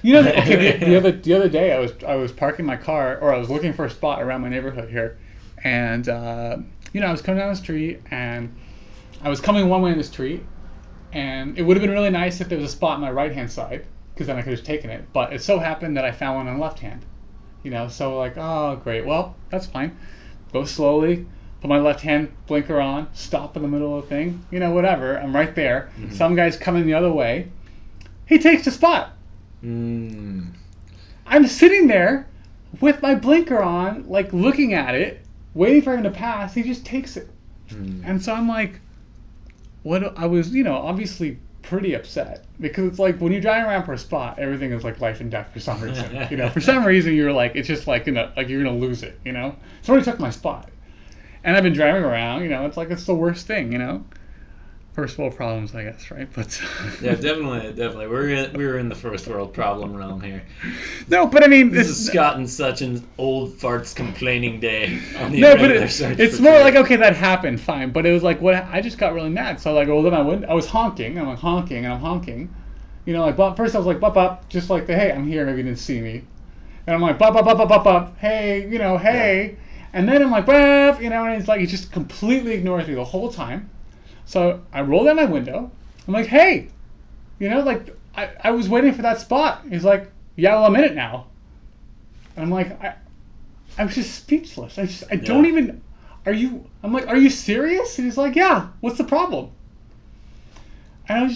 You know, okay, the other day I was parking my car, or I was looking for a spot around my neighborhood here, and I was coming down the street, and I was coming one way in the street, and it would have been really nice if there was a spot on my right hand side, because then I could have taken it. But it so happened that I found one on the left hand. So like, oh great, well that's fine. Go slowly, put my left hand blinker on, stop in the middle of the thing, whatever. I'm right there. Mm-hmm. Some guy's coming the other way. He takes the spot. Mm. I'm sitting there with my blinker on, like looking at it, waiting for him to pass. He just takes it. Mm. And so I'm like, what? I was, obviously pretty upset, because it's like when you're driving around for a spot, everything is like life and death for some reason. For some reason you're like, it's just like, like you're gonna lose it. Somebody took my spot, and I've been driving around. It's like it's the worst thing. First world problems, I guess, right? But yeah, definitely. We're in the first world problem realm here. No, but I mean, this is Scott and such an old farts complaining day on the it's more like, okay, that happened, fine, but it was like, what? I just got really mad, so I like rolled up my window. I was honking, and I'm honking, and I'm honking. First I was like, bop, just like hey, I'm here. Maybe you didn't see me, and I'm like, bop, hey, hey, yeah. And then I'm like, bop, and it's like he just completely ignores me the whole time. So I roll down my window. I'm like, hey, I was waiting for that spot. He's like, yeah, well, I'm in it now. And I'm like, I was just speechless. I don't even, I'm like, are you serious? And he's like, yeah, what's the problem? And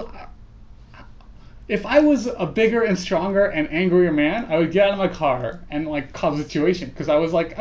if I was a bigger and stronger and angrier man, I would get out of my car and like cause a situation. Because I was like,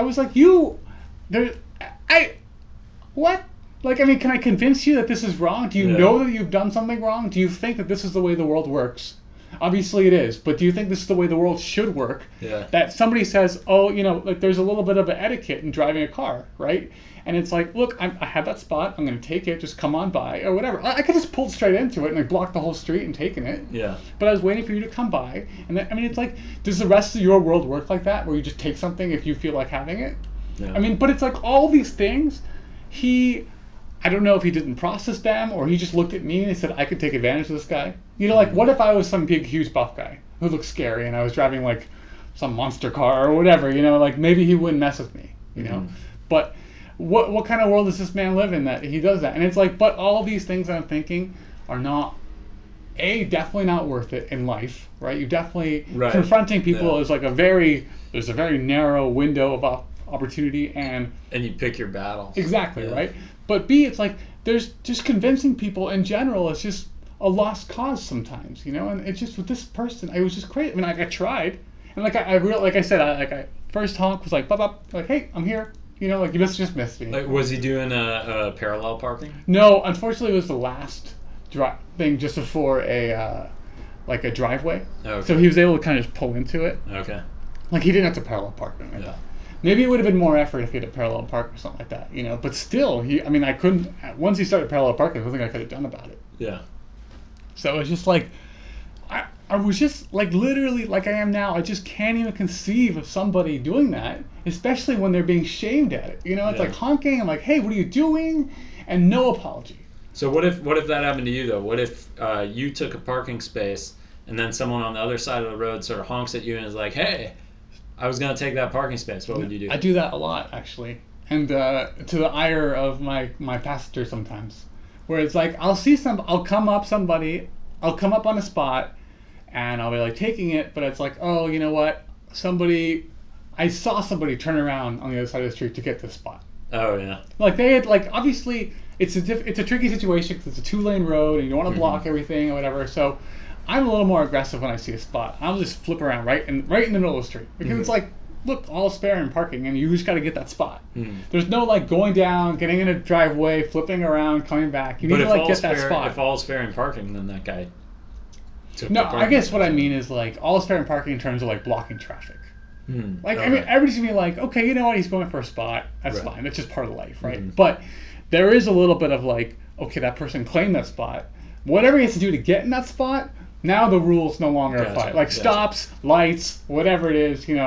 what? Like, I mean, can I convince you that this is wrong? Do you know that you've done something wrong? Do you think that this is the way the world works? Obviously it is, but do you think this is the way the world should work? Yeah. That somebody says, oh, like there's a little bit of an etiquette in driving a car, right? And it's like, look, I have that spot, I'm going to take it, just come on by, or whatever. I could just pull straight into it and like block the whole street and taken it. Yeah. But I was waiting for you to come by. And then, I mean, it's like, does the rest of your world work like that, where you just take something if you feel like having it? Yeah. I mean, but it's like all these things, I don't know if he didn't process them, or he just looked at me and he said, I could take advantage of this guy. Like, what if I was some big, huge buff guy who looked scary and I was driving, like, some monster car or whatever, like, maybe he wouldn't mess with me, But what kind of world does this man live in that he does that? And it's like, but all these things that I'm thinking are not, definitely not worth it in life, right? You definitely, confronting people is like there's a very narrow window of opportunity, and you pick your battle. Exactly, right? But B, it's like there's just convincing people in general is just a lost cause sometimes, And it's just with this person, I was just crazy. I mean, I tried, and like I said, first honk was like, bop, like, hey, I'm here, like you just missed me. Like, was he doing a parallel parking? No, unfortunately, it was the last thing just before a driveway. Okay. So he was able to kind of just pull into it. Okay. Like he didn't have to parallel park or anything like that. Maybe it would have been more effort if he had a parallel park or something like that, But still, I couldn't. Once he started parallel parking, there's nothing I could have done about it. Yeah. So it was just like, I was just like literally like I am now. I just can't even conceive of somebody doing that, especially when they're being shamed at it. It's like honking. I'm like, hey, what are you doing? And no apology. So what if that happened to you though? What if you took a parking space and then someone on the other side of the road sort of honks at you and is like, hey, I was going to take that parking space. What would you do? I do that a lot, actually. And to the ire of my passenger sometimes. Where it's like, I'll come up on a spot, and I'll be like taking it, but it's like, oh, you know what? I saw somebody turn around on the other side of the street to get this spot. Oh, yeah. Like, they had, like, obviously, it's a tricky situation because it's a 2-lane road, and you don't want to block everything or whatever, so I'm a little more aggressive when I see a spot. I'll just flip around right in the middle of the street. Because it's like, look, all is fair in parking, and you just got to get that spot. There's no, like, going down, getting in a driveway, flipping around, coming back. You need to, like, get that spot. If all is fair in parking, then that guy took No, I guess what I mean is, like, all is fair in parking in terms of, like, blocking traffic. Like, I mean, everybody's going to be like, okay, you know what, he's going for a spot. That's fine. That's just part of life, right? But there is a little bit of, like, okay, that person claimed that spot. Whatever he has to do to get in that spot, now the rules no longer apply. Like stops, lights, whatever it is,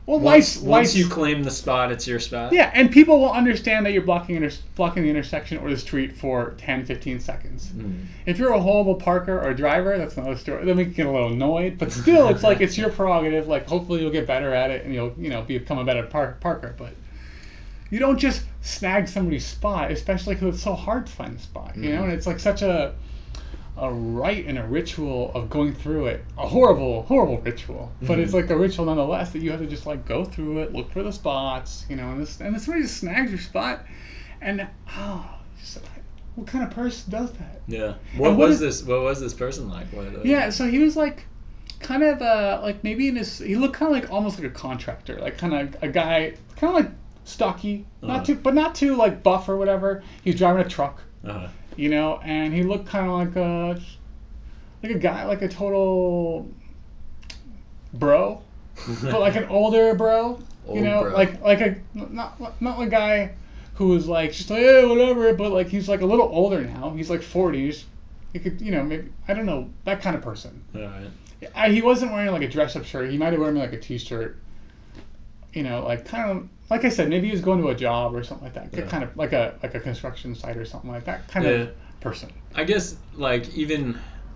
Well, Once you claim the spot, it's your spot. Yeah, and people will understand that you're blocking the intersection or the street for 10, 15 seconds. Mm. If you're a horrible parker or driver, that's another story. Then we can get a little annoyed, but still, it's like it's your prerogative. Like, hopefully, you'll get better at it and you'll become a better parker. But you don't just snag somebody's spot, especially because it's so hard to find the spot. You know, and it's like such a rite and a ritual of going through it. A horrible, horrible ritual. But it's like a ritual nonetheless that you have to just like go through it, look for the spots, and somebody just snags your spot. And what kind of person does that? Yeah. What was this person like? So he was like kind of like maybe he looked kind of like almost like a contractor, like kind of a guy kind of like stocky, not too like buff or whatever. He's driving a truck. And he looked kind of like a guy, like a total bro, but like an older bro. Bro. like a not a guy who was like just like whatever, but like he's like a little older now. He's like 40s. He could maybe I don't know, that kind of person. All right. He wasn't wearing like a dress-up shirt. He might have worn like a t-shirt. Like kind of. Like I said, maybe he was going to a job or something like that. Yeah. Kind of like a construction site or something like that kind of person. I guess like even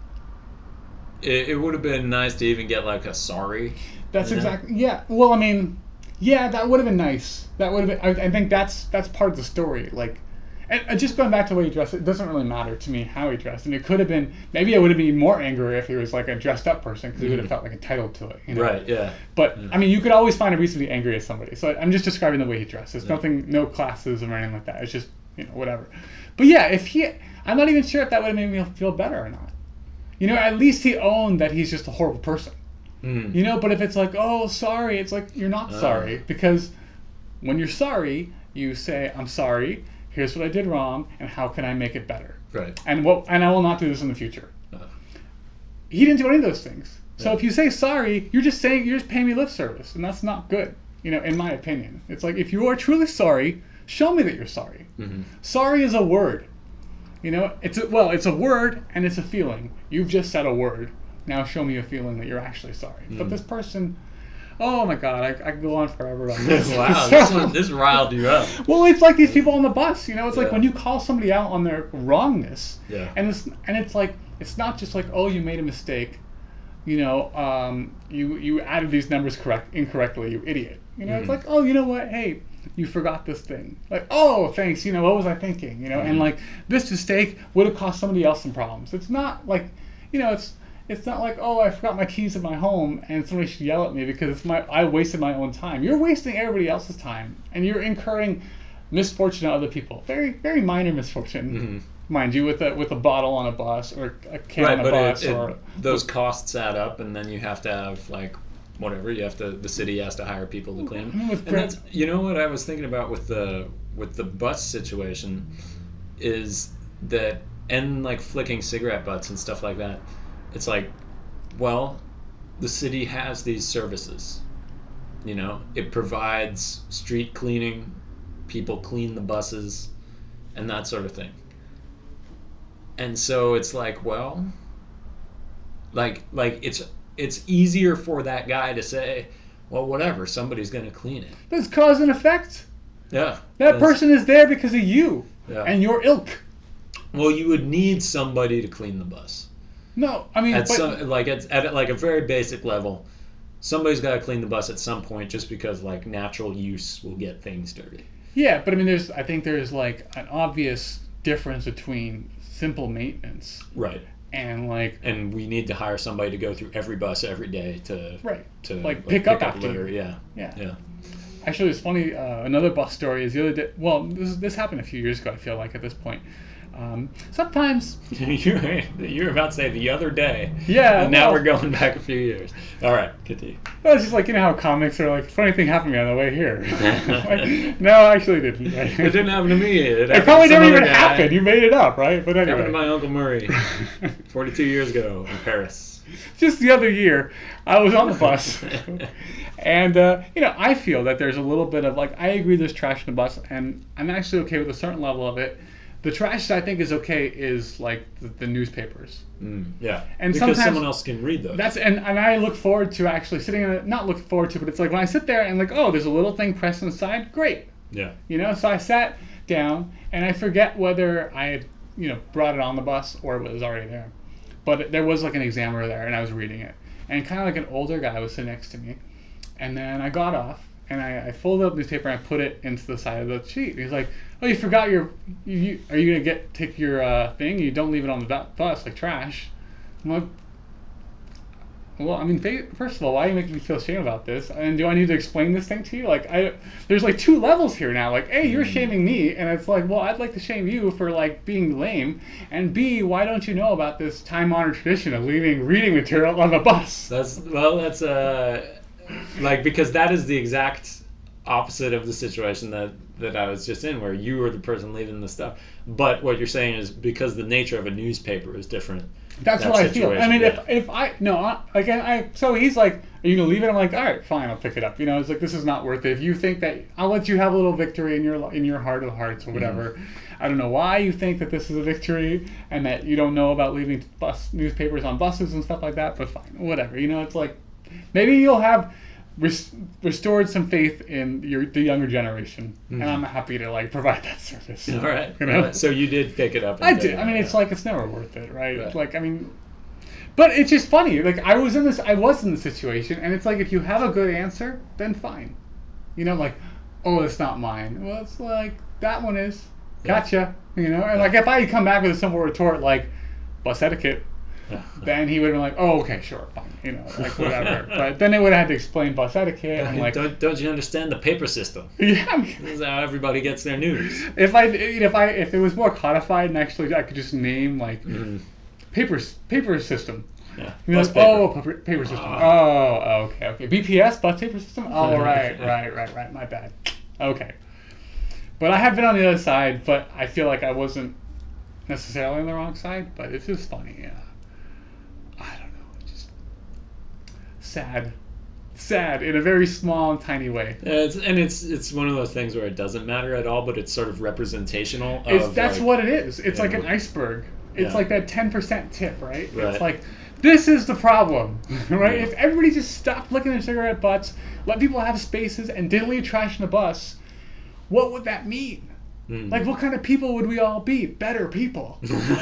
it would have been nice to even get like a sorry. That's exactly Well, I mean, that would have been nice. That would have been. I think that's part of the story. Like, and just going back to the way he dressed, it doesn't really matter to me how he dressed. And it could have been maybe I would have been more angry if he was like a dressed up person because he would have felt like entitled to it. Right. Yeah. But I mean, you could always find a reason to be angry at somebody. So I'm just describing the way he dressed. There's nothing, no classism or anything like that. It's just whatever. But I'm not even sure if that would have made me feel better or not. At least he owned that he's just a horrible person. But if it's like, oh, sorry, it's like you're not sorry, because when you're sorry, you say, I'm sorry. Here's what I did wrong, and how can I make it better? Right. And I will not do this in the future. He didn't do any of those things. So if you say sorry, you're just paying me lip service, and that's not good. In my opinion, it's like if you are truly sorry, show me that you're sorry. Sorry is a word. It's a word and it's a feeling. You've just said a word. Now show me a feeling that you're actually sorry. But this person. Oh my God, I could go on forever on this. Wow, this riled you up. Well, it's like these people on the bus, it's like when you call somebody out on their wrongness, and it's like, it's not just like, oh, you made a mistake, you added these numbers incorrectly, you idiot. It's like, oh, you know what, hey, you forgot this thing. Like, oh, thanks, what was I thinking, and like, this mistake would have cost somebody else some problems. It's not like, it's not like, oh, I forgot my keys at my home and somebody should yell at me because I wasted my own time. You're wasting everybody else's time, and you're incurring misfortune on other people. Very, very minor misfortune, mind you, with a bottle on a bus or a can on a bus. Those costs add up, and then you have to have like whatever. The city has to hire people to clean them. And that's what I was thinking about with the bus situation is that, and like flicking cigarette butts and stuff like that. It's like, well, the city has these services. It provides street cleaning, people clean the buses, and that sort of thing. And so it's like, well, like it's easier for that guy to say, well, whatever, somebody's going to clean it. There's cause and effect. Yeah. That person is there because of you and your ilk. Well, you would need somebody to clean the bus. No, I mean, at a very basic level, somebody's got to clean the bus at some point, just because like natural use will get things dirty. Yeah, but I mean, I think there's like an obvious difference between simple maintenance, right, and we need to hire somebody to go through every bus every day to pick up after litter. Yeah. Actually, it's funny. Another bus story is the other day. Well, this happened a few years ago. I feel like at this point. Sometimes you were about to say the other day. Yeah. And now we're going back a few years. All right, continue. Well, it's just like how comics are like, funny thing happened to me on the way here. No, actually it didn't. It didn't happen to me. It probably didn't even happen. You made it up, right? But anyway. It happened to my Uncle Murray 42 years ago in Paris. Just the other year, I was on the bus. And, I feel that there's a little bit of like, I agree there's trash in the bus, and I'm actually okay with a certain level of it. The trash that I think is okay is like the newspapers. Yeah, and because sometimes someone else can read those. And I look forward to actually sitting in it. Not look forward to, but it's like when I sit there and like, oh, there's a little thing pressed inside. Great. Yeah. You know, so I sat down and I forget whether I had brought it on the bus or it was already there, but there was like an examiner there and I was reading it, and kind of like an older guy was sitting next to me, and then I got off. And I folded up the newspaper and I put it into the side of the sheet. He's like, "Oh, you forgot are you gonna take your thing? You don't leave it on the bus like trash." I'm like, "Well, I mean, first of all, why are you making me feel shame about this? And do I need to explain this thing to you? Like, there's like two levels here now. Like, A, you're shaming me, and it's like, well, I'd like to shame you for like being lame. And B, why don't you know about this time-honored tradition of leaving reading material on the bus?" That's like, because that is the exact opposite of the situation that I was just in, where you were the person leaving the stuff. But what you're saying is because the nature of a newspaper is different. That's what I feel. I mean, so he's like, "Are you gonna leave it?" I'm like, "All right, fine, I'll pick it up." It's like, this is not worth it. If you think that, I'll let you have a little victory in your heart of hearts or whatever. I don't know why you think that this is a victory and that you don't know about leaving newspapers on buses and stuff like that. But fine, whatever. It's like, maybe you'll have restored some faith in the younger generation, and I'm happy to like provide that service. All right. So you did pick it up. I did. I mean, it's like, it's never worth it, right? Like, I mean, but it's just funny. Like, I was in the situation, and it's like, if you have a good answer, then fine. Like, oh, it's not mine. Well, it's like, that one is. Gotcha. And like, if I had come back with a simple retort like bus etiquette, then he would have been like, "Oh, okay, sure, fine," like whatever. But then they would have had to explain bus etiquette and like, don't you understand the paper system? Yeah, this is how everybody gets their news. If it was more codified and actually I could just name like paper system. Yeah. Like, paper. Oh, paper system. Oh, okay. BPS, bus paper system. Oh, right. My bad. Okay. But I have been on the other side, but I feel like I wasn't necessarily on the wrong side. But it's just funny, yeah. I don't know, just sad in a very small and tiny way. It's one of those things where it doesn't matter at all, but it's sort of representational. That's what it is. It's like an iceberg. It's like that 10% tip, right? It's like, this is the problem, right? If everybody just stopped licking their cigarette butts, let people have spaces, and didn't leave trash in the bus, what would that mean? Like, what kind of people would we all be? Better people.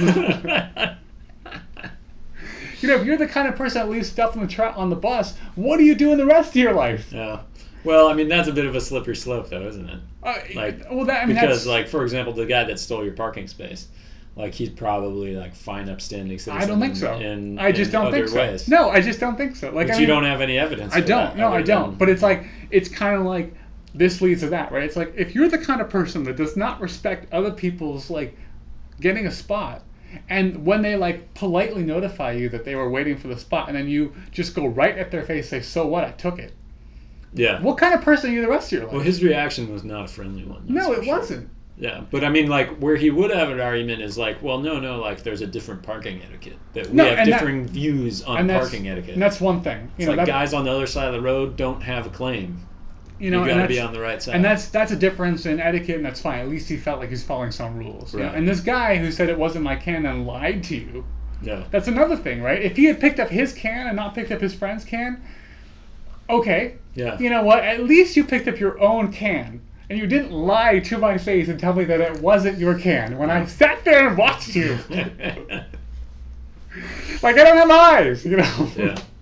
If you're the kind of person that leaves stuff on the bus, what do you do in the rest of your life? Yeah. Well, I mean, that's a bit of a slippery slope, though, isn't it? Because, like, for example, the guy that stole your parking space, like, he's probably like fine, upstanding citizen. I don't think so. I just don't think so. Ways. No, I just don't think so. Like, but you don't have any evidence. I don't. No, I don't. But it's like, it's kind of like this leads to that, right? It's like, if you're the kind of person that does not respect other people's like getting a spot, and when they like politely notify you that they were waiting for the spot, and then you just go right at their face, say, "So what? I took it." Yeah. What kind of person are you the rest of your life? Well, his reaction was not a friendly one. No, it wasn't. Yeah, but I mean, like, where he would have an argument is like, well, no, like, there's a different parking etiquette. That we have differing views on parking etiquette. And that's one thing. It's like guys on the other side of the road don't have a claim. You got to be on the right side. And that's a difference in etiquette, and that's fine. At least he felt like he's following some rules. Right. And this guy who said it wasn't my can and lied to you, that's another thing, right? If he had picked up his can and not picked up his friend's can, okay. Yeah. You know what? At least you picked up your own can. And you didn't lie to my face and tell me that it wasn't your can when I sat there and watched you. Like, I don't have eyes, Yeah.